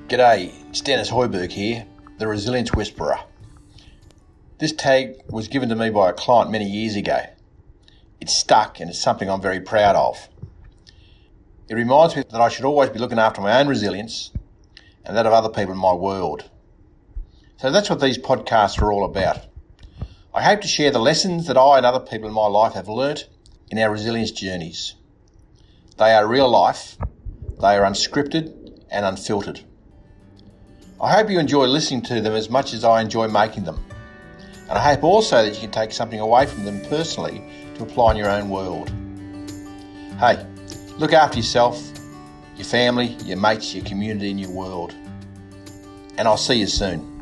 G'day, it's Dennis Hoiberg here, the Resilience Whisperer. This tag was given to me by a client many years ago. It's stuck and it's something I'm very proud of. It reminds me that I should always be looking after my own resilience and that of other people in my world. So that's what these podcasts are all about. I hope to share the lessons that I and other people in my life have learnt in our resilience journeys. They are real life, they are unscripted and unfiltered. I hope you enjoy listening to them as much as I enjoy making them. And I hope also that you can take something away from them personally to apply in your own world. Hey, look after yourself, your family, your mates, your community and your world. And I'll see you soon.